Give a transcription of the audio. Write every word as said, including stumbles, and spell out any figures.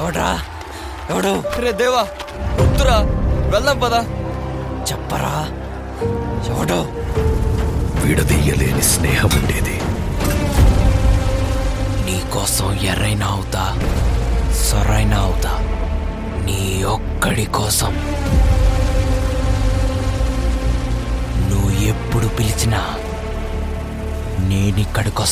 ఎవడ్రా? ఎవడు? రే దేవా, వద్దురా, వెళ్దాం పదా. చెప్పరా ఎవడు? విడదీయలేని స్నేహం ఉండేది. నీకోసం ఎర్రైనా అవుతా, సొరైనా అవుతా, నీ ఒక్కడి కోసం. నువ్వు ఎప్పుడు పిలిచినా నేనిక్కడికొస్తా.